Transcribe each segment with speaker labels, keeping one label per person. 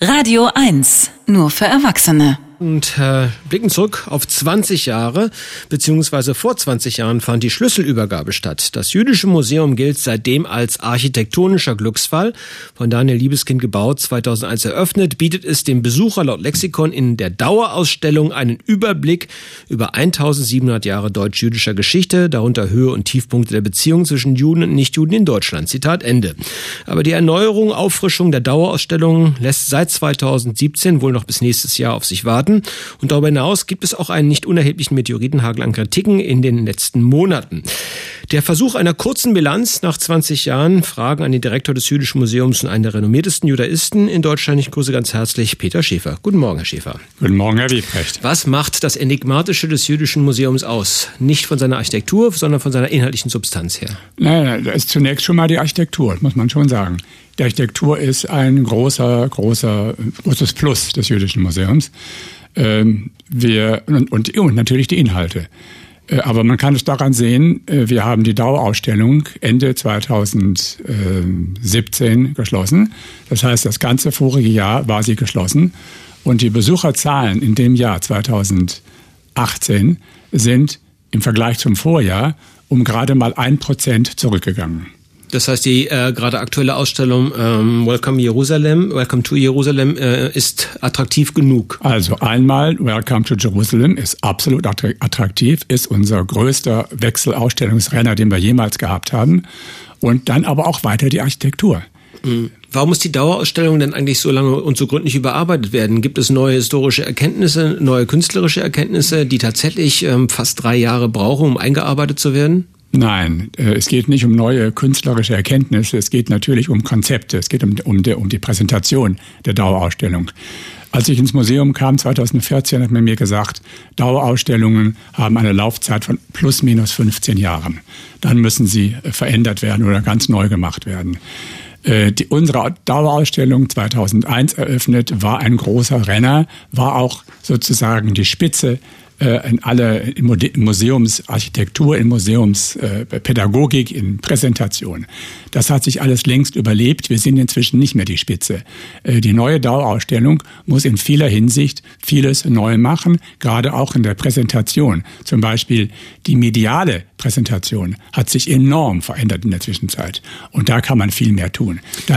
Speaker 1: Radio 1, nur für Erwachsene.
Speaker 2: Und blicken zurück auf 20 Jahre, beziehungsweise vor 20 Jahren fand die Schlüsselübergabe statt. Das Jüdische Museum gilt seitdem als architektonischer Glücksfall. Von Daniel Liebeskind gebaut, 2001 eröffnet, bietet es dem Besucher laut Lexikon in der Dauerausstellung einen Überblick über 1700 Jahre deutsch-jüdischer Geschichte, darunter Höhe- und Tiefpunkte der Beziehungen zwischen Juden und Nichtjuden in Deutschland. Zitat Ende. Aber die Erneuerung, Auffrischung der Dauerausstellung lässt seit 2017 wohl noch bis nächstes Jahr auf sich warten. Und darüber hinaus gibt es auch einen nicht unerheblichen Meteoritenhagel an Kritiken in den letzten Monaten. Der Versuch einer kurzen Bilanz nach 20 Jahren, Fragen an den Direktor des Jüdischen Museums und einen der renommiertesten Judaisten in Deutschland. Ich grüße ganz herzlich Peter Schäfer. Guten Morgen, Herr Schäfer.
Speaker 3: Guten Morgen, Herr Wiebrecht.
Speaker 2: Was macht das Enigmatische des Jüdischen Museums aus? Nicht von seiner Architektur, sondern von seiner inhaltlichen Substanz her.
Speaker 3: Nein, das ist zunächst schon mal die Architektur, muss man schon sagen. Die Architektur ist ein großes Plus des Jüdischen Museums. Und natürlich die Inhalte. Aber man kann es daran sehen, wir haben die Dauerausstellung Ende 2017 geschlossen. Das heißt, das ganze vorige Jahr war sie geschlossen. Und die Besucherzahlen in dem Jahr 2018 sind im Vergleich zum Vorjahr um gerade mal 1% zurückgegangen.
Speaker 2: Das heißt, die gerade aktuelle Ausstellung Welcome to Jerusalem ist attraktiv genug.
Speaker 3: Also einmal Welcome to Jerusalem ist absolut attraktiv, ist unser größter Wechselausstellungsrenner, den wir jemals gehabt haben. Und dann aber auch weiter die Architektur.
Speaker 2: Warum muss die Dauerausstellung denn eigentlich so lange und so gründlich überarbeitet werden? Gibt es neue historische Erkenntnisse, neue künstlerische Erkenntnisse, die tatsächlich fast 3 Jahre brauchen, um eingearbeitet zu werden?
Speaker 3: Nein, es geht nicht um neue künstlerische Erkenntnisse, es geht natürlich um Konzepte, es geht um die Präsentation der Dauerausstellung. Als ich ins Museum kam, 2014, hat man mir gesagt, Dauerausstellungen haben eine Laufzeit von plus minus 15 Jahren. Dann müssen sie verändert werden oder ganz neu gemacht werden. Unsere Dauerausstellung 2001 eröffnet, war ein großer Renner, war auch sozusagen die Spitze in Museumsarchitektur, in Museumspädagogik, in Präsentation. Das hat sich alles längst überlebt. Wir sind inzwischen nicht mehr die Spitze. Die neue Dauerausstellung muss in vieler Hinsicht vieles neu machen, gerade auch in der Präsentation. Zum Beispiel die mediale Präsentation hat sich enorm verändert in der Zwischenzeit. Und da kann man viel mehr tun.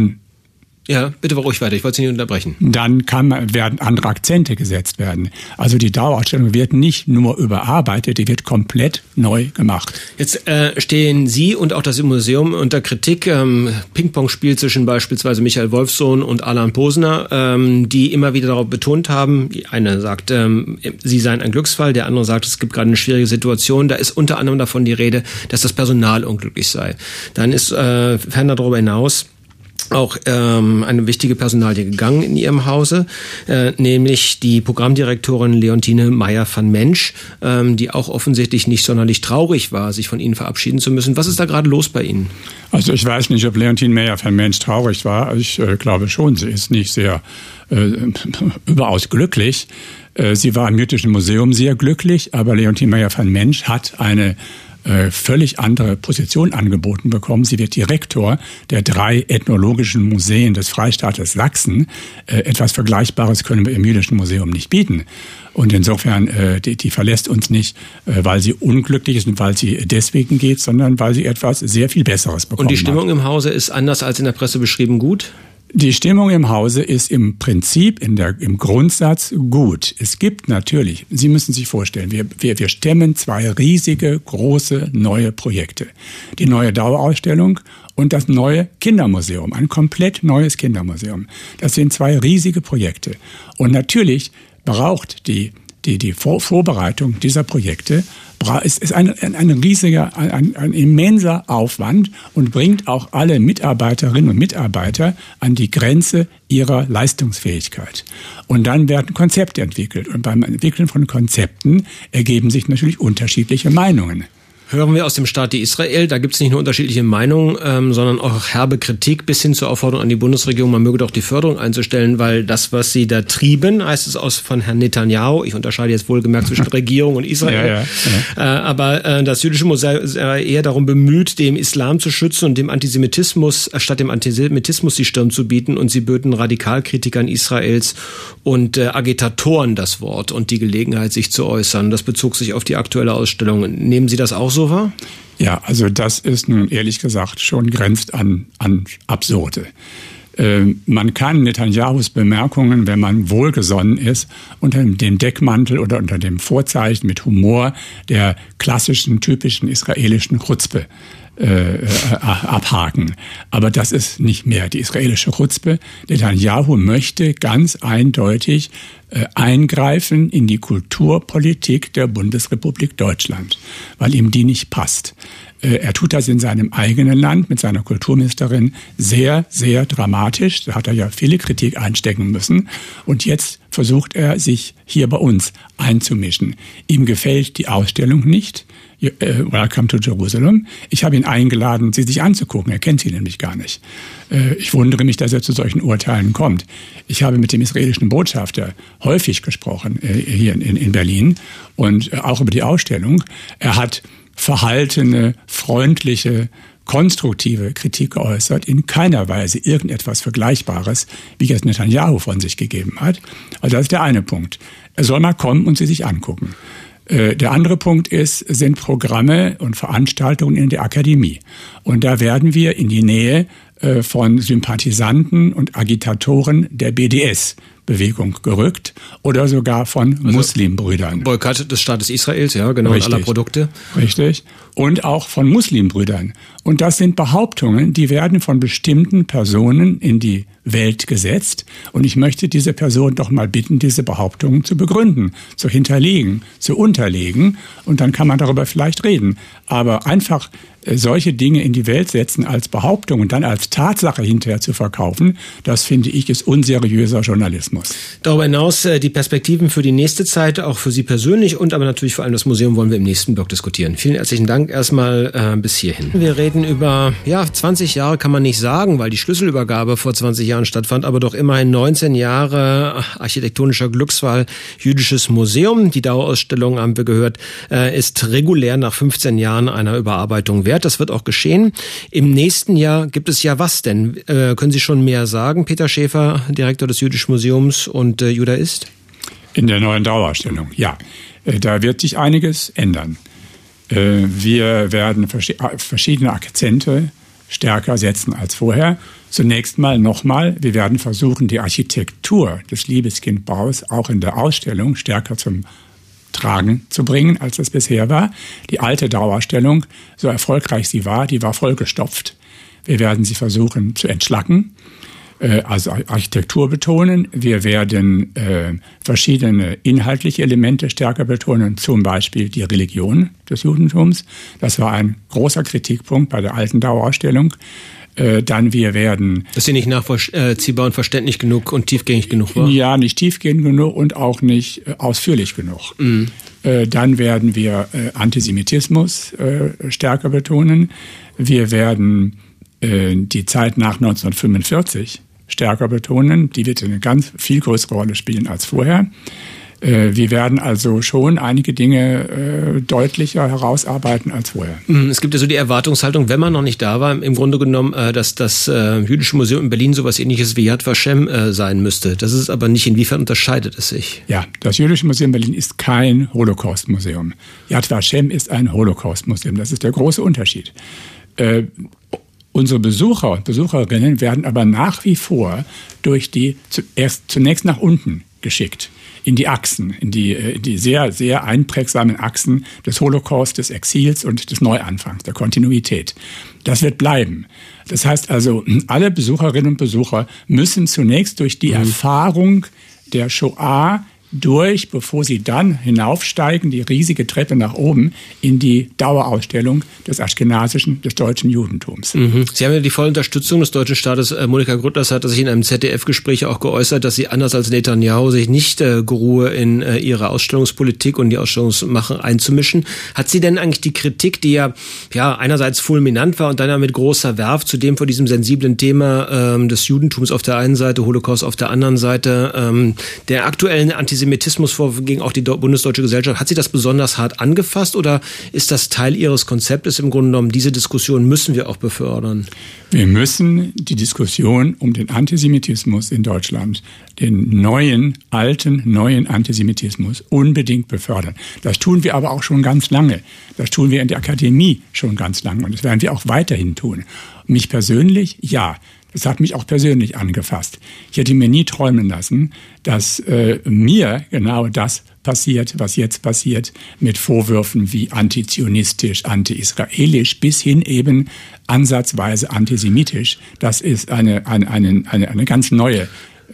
Speaker 2: Ja, bitte ruhig weiter, ich wollte Sie nicht unterbrechen.
Speaker 3: Dann werden andere Akzente gesetzt werden. Also die Dauerausstellung wird nicht nur überarbeitet, die wird komplett neu gemacht.
Speaker 2: Jetzt stehen Sie und auch das Museum unter Kritik. Ping-Pong-Spiel zwischen beispielsweise Michael Wolfsohn und Alan Posner, die immer wieder darauf betont haben, die eine sagt, sie seien ein Glücksfall, der andere sagt, es gibt gerade eine schwierige Situation. Da ist unter anderem davon die Rede, dass das Personal unglücklich sei. Dann ist ferner darüber hinaus auch eine wichtige Personalie gegangen in Ihrem Hause, nämlich die Programmdirektorin Leontine Meyer-van Mensch, die auch offensichtlich nicht sonderlich traurig war, sich von Ihnen verabschieden zu müssen. Was ist da gerade los bei Ihnen?
Speaker 3: Also ich weiß nicht, ob Leontine Meyer-van Mensch traurig war. Ich glaube schon, sie ist nicht sehr überaus glücklich. Sie war im Jüdischen Museum sehr glücklich, aber Leontine Meyer-van Mensch hat eine völlig andere Position angeboten bekommen. Sie wird Direktor der 3 ethnologischen Museen des Freistaates Sachsen. Etwas Vergleichbares können wir im Jüdischen Museum nicht bieten. Und insofern, die verlässt uns nicht, weil sie unglücklich ist und weil sie deswegen geht, sondern weil sie etwas sehr viel Besseres bekommen hat.
Speaker 2: Und die Stimmung im Hause ist anders als in der Presse beschrieben gut?
Speaker 3: Die Stimmung im Hause ist im Prinzip, im Grundsatz gut. Es gibt natürlich, Sie müssen sich vorstellen, wir stemmen 2 riesige, große, neue Projekte. Die neue Dauerausstellung und das neue Kindermuseum, ein komplett neues Kindermuseum. Das sind 2 riesige Projekte. Und natürlich braucht die Vorbereitung dieser Projekte ist ein riesiger, ein immenser Aufwand und bringt auch alle Mitarbeiterinnen und Mitarbeiter an die Grenze ihrer Leistungsfähigkeit. Und dann werden Konzepte entwickelt. Und beim Entwickeln von Konzepten ergeben sich natürlich unterschiedliche Meinungen.
Speaker 2: Hören wir aus dem Staat Israel, da gibt es nicht nur unterschiedliche Meinungen, sondern auch herbe Kritik bis hin zur Aufforderung an die Bundesregierung, man möge doch die Förderung einzustellen, weil das, was sie da trieben, heißt es von Herrn Netanyahu, ich unterscheide jetzt wohlgemerkt zwischen Regierung und Israel, aber das jüdische Museum sei eher darum bemüht, dem Islam zu schützen und dem Antisemitismus, statt dem Antisemitismus die Stirn zu bieten, und sie böten Radikalkritikern Israels und Agitatoren das Wort und die Gelegenheit, sich zu äußern. Das bezog sich auf die aktuelle Ausstellung. Nehmen Sie das auch so wahr?
Speaker 3: Ja, also das ist nun ehrlich gesagt schon grenzt an Absurde. Man kann Netanyahus Bemerkungen, wenn man wohlgesonnen ist, unter dem Deckmantel oder unter dem Vorzeichen mit Humor der klassischen, typischen israelischen Chutzpe abhaken. Aber das ist nicht mehr die israelische Chutzpe. Netanyahu möchte ganz eindeutig eingreifen in die Kulturpolitik der Bundesrepublik Deutschland, weil ihm die nicht passt. Er tut das in seinem eigenen Land mit seiner Kulturministerin sehr, sehr dramatisch. Da hat er ja viele Kritik einstecken müssen. Und jetzt versucht er, sich hier bei uns einzumischen. Ihm gefällt die Ausstellung nicht. Welcome to Jerusalem. Ich habe ihn eingeladen, sie sich anzugucken. Er kennt sie nämlich gar nicht. Ich wundere mich, dass er zu solchen Urteilen kommt. Ich habe mit dem israelischen Botschafter häufig gesprochen, hier in Berlin, und auch über die Ausstellung. Er hat verhaltene, freundliche, konstruktive Kritik geäußert, in keiner Weise irgendetwas Vergleichbares, wie es Netanyahu von sich gegeben hat. Also das ist der eine Punkt. Er soll mal kommen und sie sich angucken. Der andere Punkt sind Programme und Veranstaltungen in der Akademie. Und da werden wir in die Nähe von Sympathisanten und Agitatoren der BDS-Bewegung gerückt oder sogar von Muslimbrüdern.
Speaker 2: Boykott des Staates Israels, ja, genau,
Speaker 3: Richtig.
Speaker 2: Und aller Produkte.
Speaker 3: Richtig. Und auch von Muslimbrüdern. Und das sind Behauptungen, die werden von bestimmten Personen in die Welt gesetzt. Und ich möchte diese Person doch mal bitten, diese Behauptungen zu begründen, zu hinterlegen, zu unterlegen. Und dann kann man darüber vielleicht reden. Aber einfach solche Dinge in die Welt setzen als Behauptung und dann als Tatsache hinterher zu verkaufen, das finde ich ist unseriöser Journalismus.
Speaker 2: Darüber hinaus die Perspektiven für die nächste Zeit, auch für Sie persönlich und aber natürlich vor allem das Museum, wollen wir im nächsten Block diskutieren. Vielen herzlichen Dank erstmal bis hierhin. Wir reden über 20 Jahre kann man nicht sagen, weil die Schlüsselübergabe vor 20 Jahren stattfand, aber doch immerhin 19 Jahre architektonischer Glücksfall Jüdisches Museum. Die Dauerausstellung, haben wir gehört, ist regulär nach 15 Jahren einer Überarbeitung wert. Das wird auch geschehen. Im nächsten Jahr gibt es ja was denn? Können Sie schon mehr sagen, Peter Schäfer, Direktor des Jüdischen Museums und Judaist?
Speaker 3: In der neuen Dauerausstellung, ja. Da wird sich einiges ändern. Wir werden verschiedene Akzente stärker setzen als vorher. Zunächst nochmal, wir werden versuchen, die Architektur des Liebeskindbaus auch in der Ausstellung stärker zum Tragen zu bringen, als es bisher war. Die alte Dauerausstellung, so erfolgreich sie war, die war vollgestopft. Wir werden sie versuchen zu entschlacken, also Architektur betonen. Wir werden verschiedene inhaltliche Elemente stärker betonen, zum Beispiel die Religion des Judentums. Das war ein großer Kritikpunkt bei der alten Dauerausstellung. Dann wir werden...
Speaker 2: Dass sie nicht nachvollziehbar und verständlich genug und tiefgängig genug war?
Speaker 3: Ja, nicht tiefgängig genug und auch nicht ausführlich genug. Mhm. Dann werden wir Antisemitismus stärker betonen. Wir werden die Zeit nach 1945 stärker betonen. Die wird eine ganz viel größere Rolle spielen als vorher. Wir werden also schon einige Dinge deutlicher herausarbeiten als vorher.
Speaker 2: Es gibt ja so die Erwartungshaltung, wenn man noch nicht da war, im Grunde genommen, dass das Jüdische Museum in Berlin sowas Ähnliches wie Yad Vashem sein müsste. Das ist aber nicht. Inwiefern unterscheidet es sich?
Speaker 3: Ja, das Jüdische Museum Berlin ist kein Holocaust-Museum. Yad Vashem ist ein Holocaust-Museum. Das ist der große Unterschied. Unsere Besucher und Besucherinnen werden aber nach wie vor zunächst nach unten geschickt. In die Achsen, in die sehr, sehr einprägsamen Achsen des Holocaust, des Exils und des Neuanfangs, der Kontinuität. Das wird bleiben. Das heißt also, alle Besucherinnen und Besucher müssen zunächst durch die Erfahrung der Shoah durch, bevor sie dann hinaufsteigen, die riesige Treppe nach oben, in die Dauerausstellung des deutschen Judentums.
Speaker 2: Mhm. Sie haben ja die volle Unterstützung des deutschen Staates. Monika Grütters hat sich in einem ZDF-Gespräch auch geäußert, dass sie anders als Netanyahu sich nicht geruhe, in ihre Ausstellungspolitik und die Ausstellungsmache einzumischen. Hat sie denn eigentlich die Kritik, die ja einerseits fulminant war und dann ja mit großer Werf, zudem vor diesem sensiblen Thema des Judentums auf der einen Seite, Holocaust auf der anderen Seite, der aktuellen Antisemitismus gegen auch die bundesdeutsche Gesellschaft, hat sie das besonders hart angefasst oder ist das Teil ihres Konzeptes im Grunde genommen, diese Diskussion müssen wir auch befördern?
Speaker 3: Wir müssen die Diskussion um den Antisemitismus in Deutschland, den neuen Antisemitismus unbedingt befördern. Das tun wir aber auch schon ganz lange. Das tun wir in der Akademie schon ganz lange und das werden wir auch weiterhin tun. Mich persönlich, ja. Das hat mich auch persönlich angefasst. Ich hätte mir nie träumen lassen, dass mir genau das passiert, was jetzt passiert, mit Vorwürfen wie antizionistisch, anti-israelisch, bis hin eben ansatzweise antisemitisch. Das ist eine ganz neue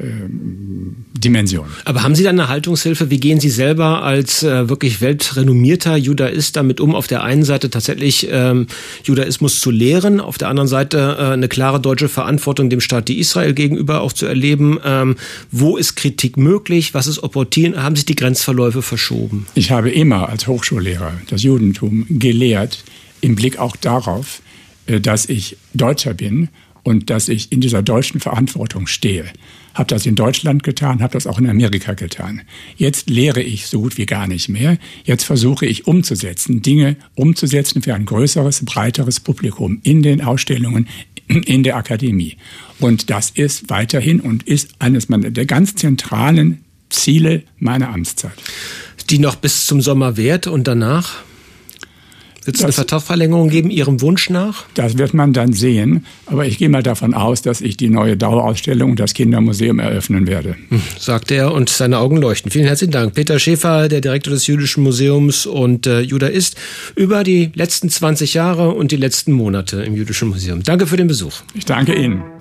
Speaker 3: Dimension.
Speaker 2: Aber haben Sie da eine Haltungshilfe? Wie gehen Sie selber als wirklich weltrenommierter Judaist damit um, auf der einen Seite tatsächlich Judaismus zu lehren, auf der anderen Seite eine klare deutsche Verantwortung dem Staat Israel gegenüber auch zu erleben? Wo ist Kritik möglich? Was ist opportun? Haben sich die Grenzverläufe verschoben?
Speaker 3: Ich habe immer als Hochschullehrer das Judentum gelehrt, im Blick auch darauf, dass ich Deutscher bin und dass ich in dieser deutschen Verantwortung stehe. Habe das in Deutschland getan, habe das auch in Amerika getan. Jetzt lehre ich so gut wie gar nicht mehr. Jetzt versuche ich Dinge umzusetzen für ein größeres, breiteres Publikum in den Ausstellungen, in der Akademie. Und das ist weiterhin und ist eines der ganz zentralen Ziele meiner Amtszeit.
Speaker 2: Die noch bis zum Sommer währt und danach? Wird es eine Vertragsverlängerung geben, Ihrem Wunsch nach?
Speaker 3: Das wird man dann sehen. Aber ich gehe mal davon aus, dass ich die neue Dauerausstellung und das Kindermuseum eröffnen werde.
Speaker 2: Sagt er und seine Augen leuchten. Vielen herzlichen Dank. Peter Schäfer, der Direktor des Jüdischen Museums und Judaist, über die letzten 20 Jahre und die letzten Monate im Jüdischen Museum. Danke für den Besuch.
Speaker 3: Ich danke Ihnen.